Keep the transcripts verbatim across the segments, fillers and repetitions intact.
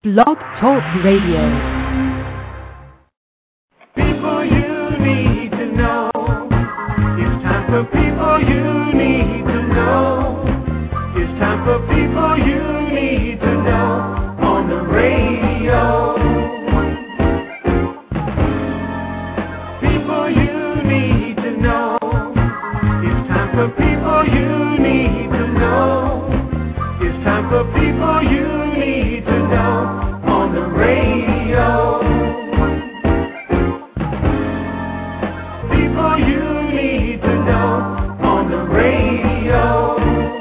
Blog Talk Radio. People you need to know. It's time for people you need to know. It's time for people you need to know on the radio. People you need to know. It's time for people you need to know. It's time for people you need to know on the radio. People you need to know on the radio.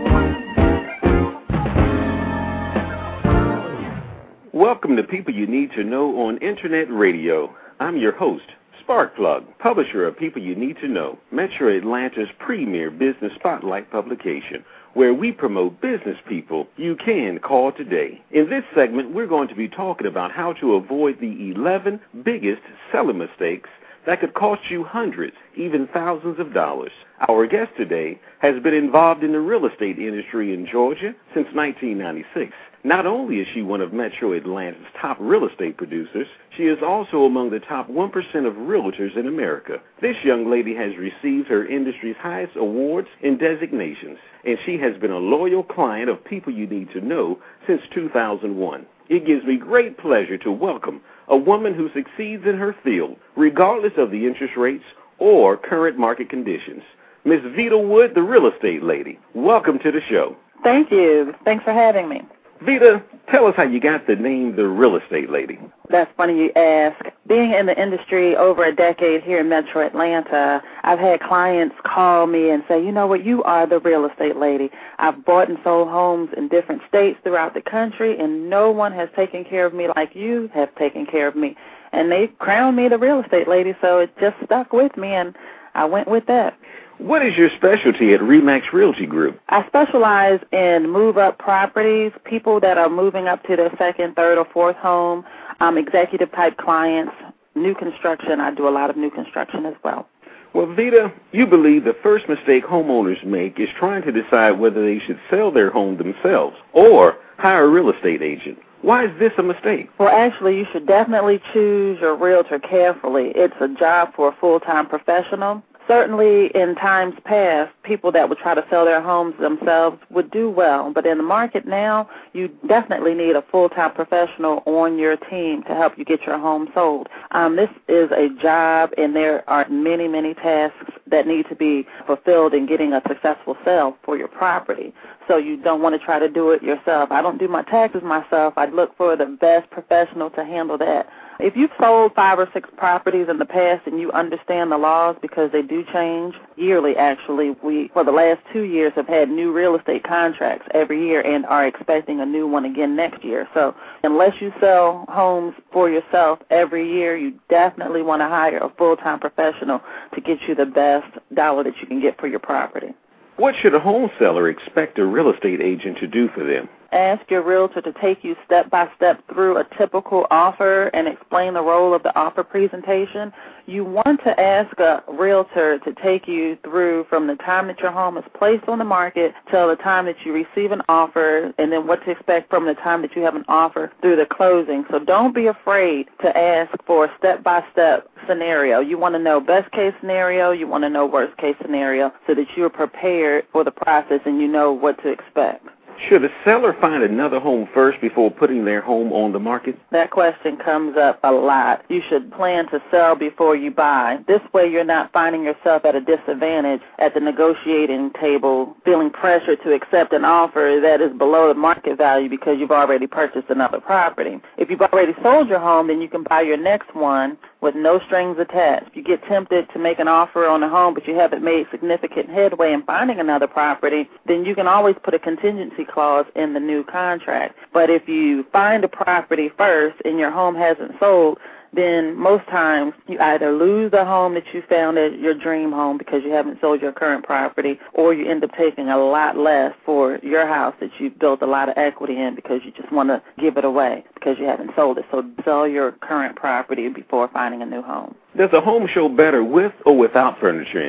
Welcome to People You Need to Know on Internet Radio. I'm your host, Sparkplug, publisher of People You Need to Know, Metro Atlanta's premier business spotlight publication, where we promote business people you can call today. In this segment, we're going to be talking about how to avoid the eleven biggest selling mistakes that could cost you hundreds, even thousands of dollars. Our guest today has been involved in the real estate industry in Georgia since nineteen ninety-six. Not only is she one of Metro Atlanta's top real estate producers, she is also among the top one percent of realtors in America. This young lady has received her industry's highest awards and designations, and she has been a loyal client of People You Need to Know since two thousand one. It gives me great pleasure to welcome a woman who succeeds in her field, regardless of the interest rates or current market conditions. Miss Vita Wood, the real estate lady. Welcome to the show. Thank you. Thanks for having me. Vita, tell us how you got the name the real estate lady. That's funny you ask. Being in the industry over a decade here in Metro Atlanta, I've had clients call me and say, you know what, you are the real estate lady. I've bought and sold homes in different states throughout the country, and no one has taken care of me like you have taken care of me. And they crowned me the real estate lady, so it just stuck with me, and I went with that. What is your specialty at RE/MAX Realty Group? I specialize in move-up properties, people that are moving up to their second, third, or fourth home, um, executive-type clients, new construction. I do a lot of new construction as well. Well, Vita, you believe the first mistake homeowners make is trying to decide whether they should sell their home themselves or hire a real estate agent. Why is this a mistake? Well, actually, you should definitely choose your realtor carefully. It's a job for a full-time professional. Certainly, in times past, people that would try to sell their homes themselves would do well. But in the market now, you definitely need a full-time professional on your team to help you get your home sold. Um, this is a job, and there are many, many tasks that need to be fulfilled in getting a successful sale for your property. So you don't want to try to do it yourself. I don't do my taxes myself. I'd look for the best professional to handle that. If you've sold five or six properties in the past and you understand the laws, because they do change yearly, actually, we, for the last two years, have had new real estate contracts every year and are expecting a new one again next year. So unless you sell homes for yourself every year, you definitely want to hire a full-time professional to get you the best dollar that you can get for your property. What should a home seller expect a real estate agent to do for them? Ask your realtor to take you step-by-step through a typical offer and explain the role of the offer presentation. You want to ask a realtor to take you through from the time that your home is placed on the market till the time that you receive an offer, and then what to expect from the time that you have an offer through the closing. So don't be afraid to ask for a step-by-step scenario. You want to know best-case scenario, you want to know worst-case scenario, so that you're prepared for the process and you know what to expect. Should a seller find another home first before putting their home on the market? That question comes up a lot. You should plan to sell before you buy. This way you're not finding yourself at a disadvantage at the negotiating table, feeling pressure to accept an offer that is below the market value because you've already purchased another property. If you've already sold your home, then you can buy your next one with no strings attached. If you get tempted to make an offer on a home but you haven't made significant headway in finding another property, then you can always put a contingency clause in the new contract. But if you find a property first and your home hasn't sold, then most times you either lose the home that you found as your dream home because you haven't sold your current property, or you end up taking a lot less for your house that you've built a lot of equity in because you just want to give it away because you haven't sold it. So sell your current property before finding a new home. Does a home show better with or without furniture in it?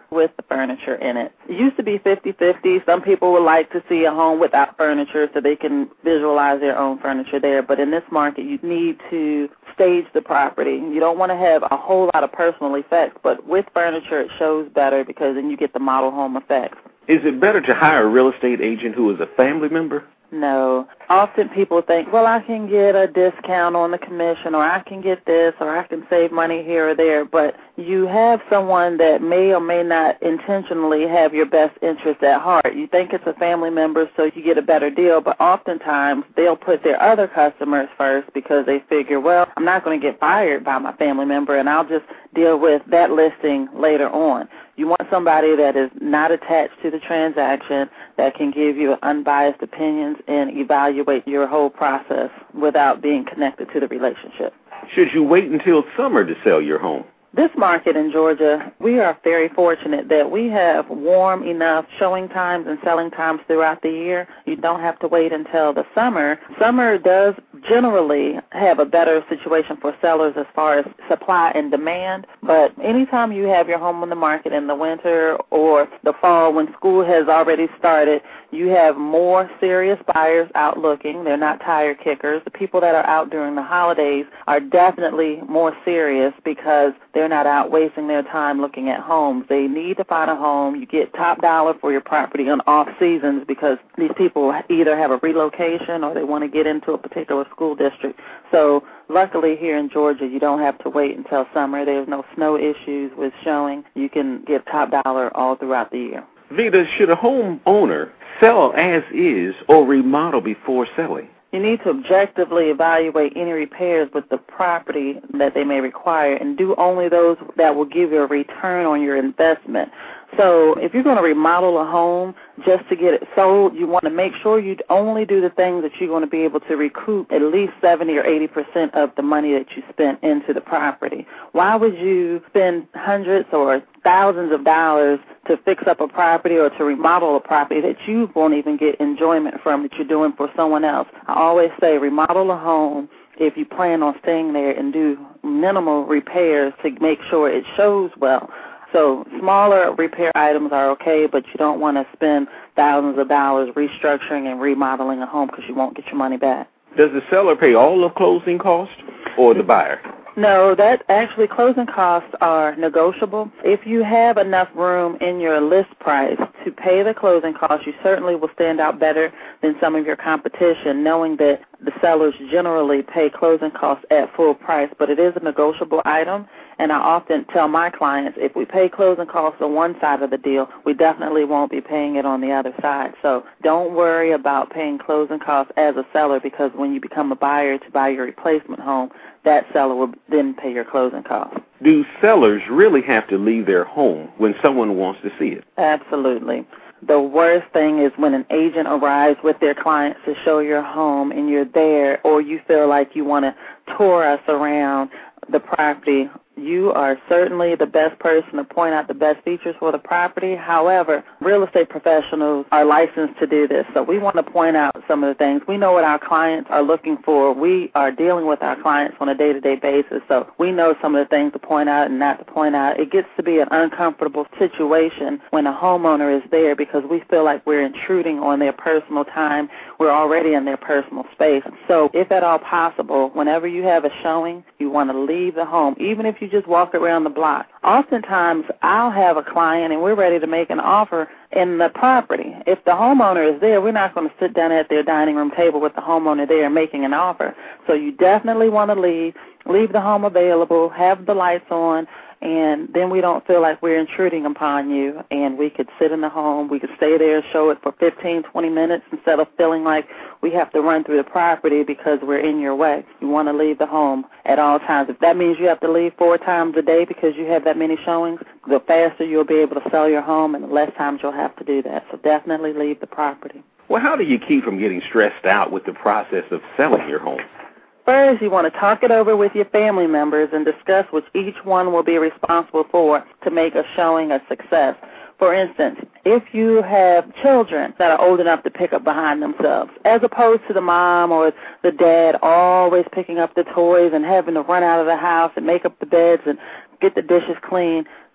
with the furniture in it. It used to be fifty-fifty. Some people would like to see a home without furniture so they can visualize their own furniture there. But in this market, you need to stage the property. You don't want to have a whole lot of personal effects, but with furniture, it shows better because then you get the model home effects. Is it better to hire a real estate agent who is a family member? No. Often people think, well, I can get a discount on the commission, or I can get this, or I can save money here or there. But you have someone that may or may not intentionally have your best interest at heart. You think it's a family member, so you get a better deal, but oftentimes they'll put their other customers first because they figure, well, I'm not going to get fired by my family member, and I'll just deal with that listing later on. You want somebody that is not attached to the transaction, that can give you unbiased opinions and evaluate your whole process without being connected to the relationship. Should you wait until summer to sell your home? This market in Georgia, we are very fortunate that we have warm enough showing times and selling times throughout the year. You don't have to wait until the summer. Summer does generally have a better situation for sellers as far as supply and demand, but anytime you have your home on the market in the winter or the fall when school has already started, you have more serious buyers out looking. They're not tire kickers. The people that are out during the holidays are definitely more serious because they're not out wasting their time looking at homes. They need to find a home. You get top dollar for your property on off seasons because these people either have a relocation or they want to get into a particular school district. So luckily here in Georgia, you don't have to wait until summer. There's no snow issues with showing. You can get top dollar all throughout the year. Vida, should a homeowner sell as is or remodel before selling? You need to objectively evaluate any repairs with the property that they may require and do only those that will give you a return on your investment. So if you're going to remodel a home just to get it sold, you want to make sure you only do the things that you're going to be able to recoup at least seventy or eighty percent of the money that you spent into the property. Why would you spend hundreds or thousands of dollars to fix up a property or to remodel a property that you won't even get enjoyment from that you're doing for someone else? I always say remodel a home if you plan on staying there and do minimal repairs to make sure it shows well. So smaller repair items are okay, but you don't want to spend thousands of dollars restructuring and remodeling a home because you won't get your money back. Does the seller pay all of closing costs or the buyer? No, that actually closing costs are negotiable. If you have enough room in your list price to pay the closing costs, you certainly will stand out better than some of your competition, knowing that the sellers generally pay closing costs at full price, but it is a negotiable item. And I often tell my clients, if we pay closing costs on one side of the deal, we definitely won't be paying it on the other side. So don't worry about paying closing costs as a seller because when you become a buyer to buy your replacement home, that seller will then pay your closing costs. Do sellers really have to leave their home when someone wants to see it? Absolutely. The worst thing is when an agent arrives with their clients to show your home and you're there, or you feel like you want to tour us around the property. You are certainly the best person to point out the best features for the property. However, real estate professionals are licensed to do this, so we want to point out some of the things. We know what our clients are looking for. We are dealing with our clients on a day-to-day basis, so we know some of the things to point out and not to point out. It gets to be an uncomfortable situation when a homeowner is there because we feel like we're intruding on their personal time. We're already in their personal space. So if at all possible, whenever you have a showing, you want to leave the home, even if you just walk around the block. Oftentimes, I'll have a client and we're ready to make an offer in the property. If the homeowner is there, we're not going to sit down at their dining room table with the homeowner there making an offer. So you definitely want to leave, leave the home available, have the lights on, and then we don't feel like we're intruding upon you, and we could sit in the home, we could stay there, show it for fifteen, twenty minutes instead of feeling like we have to run through the property because we're in your way. You want to leave the home at all times. If that means you have to leave four times a day because you have that many showings, the faster you'll be able to sell your home and the less times you'll have to do that. So definitely leave the property. Well, how do you keep from getting stressed out with the process of selling your home? First, you want to talk it over with your family members and discuss which each one will be responsible for to make a showing a success. For instance, if you have children that are old enough to pick up behind themselves, as opposed to the mom or the dad always picking up the toys and having to run out of the house and make up the beds and get the dishes clean,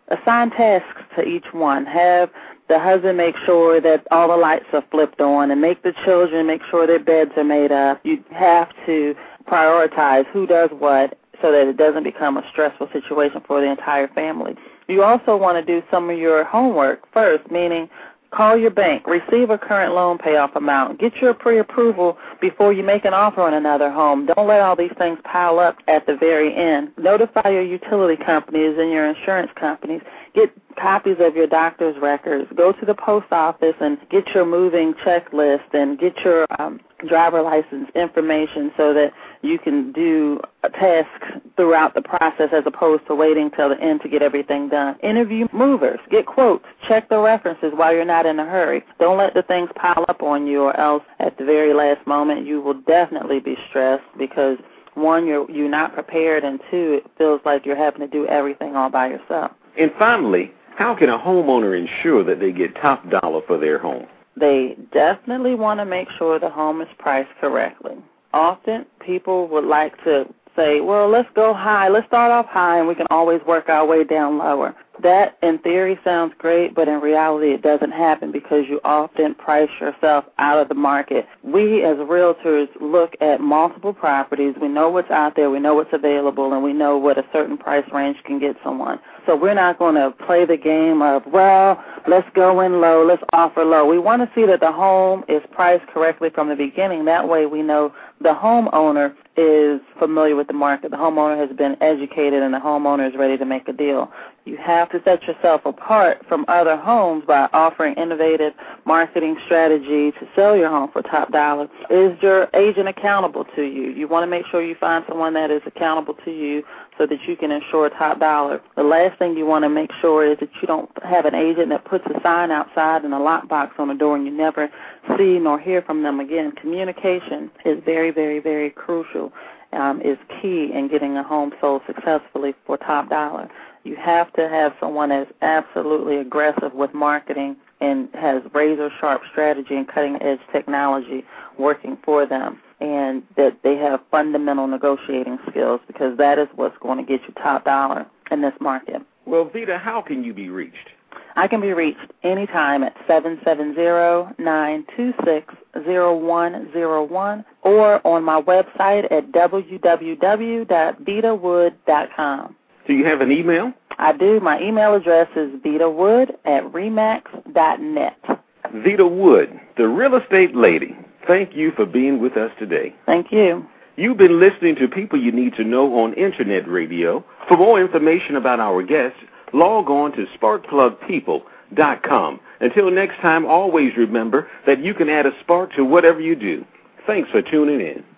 assign tasks to each one. Have the husband make sure that all the lights are flipped on, and make the children make sure their beds are made up. You have to prioritize who does what so that it doesn't become a stressful situation for the entire family. You also want to do some of your homework first, meaning call your bank, receive a current loan payoff amount, get your pre-approval before you make an offer on another home. Don't let all these things pile up at the very end. Notify your utility companies and your insurance companies. Get copies of your doctor's records. Go to the post office and get your moving checklist and get your um, driver license information so that you can do tasks throughout the process as opposed to waiting till the end to get everything done. Interview movers. Get quotes. Check the references while you're not in a hurry. Don't let the things pile up on you, or else at the very last moment you will definitely be stressed because, one, you're, you're not prepared, and two, it feels like you're having to do everything all by yourself. And finally, how can a homeowner ensure that they get top dollar for their home? They definitely want to make sure the home is priced correctly. Often people would like to say, well, let's go high. Let's start off high, and we can always work our way down lower. That, in theory, sounds great, but in reality it doesn't happen because you often price yourself out of the market. We, as realtors, look at multiple properties. We know what's out there. We know what's available, and we know what a certain price range can get someone. So we're not going to play the game of, well, let's go in low, let's offer low. We want to see that the home is priced correctly from the beginning. That way we know the homeowner is familiar with the market. The homeowner has been educated, and the homeowner is ready to make a deal. You have to set yourself apart from other homes by offering innovative marketing strategy to sell your home for top dollar. Is your agent accountable to you? You want to make sure you find someone that is accountable to you so that you can ensure top dollar. The last thing you want to make sure is that you don't have an agent that puts a sign outside and a lockbox on the door and you never see nor hear from them again. Communication is very, very, very crucial, um, is key in getting a home sold successfully for top dollar. You have to have someone that's absolutely aggressive with marketing and has razor-sharp strategy and cutting-edge technology working for them, and that they have fundamental negotiating skills, because that is what's going to get you top dollar in this market. Well, Vita, how can you be reached? I can be reached anytime at seven seven zero, nine two six, zero one zero one or on my website at w w w dot vita wood dot com. Do you have an email? I do. My email address is vitawood at remax dot net. Vita Wood, the real estate lady. Thank you for being with us today. Thank you. You've been listening to People You Need to Know on Internet Radio. For more information about our guests, log on to spark plug people dot com. Until next time, always remember that you can add a spark to whatever you do. Thanks for tuning in.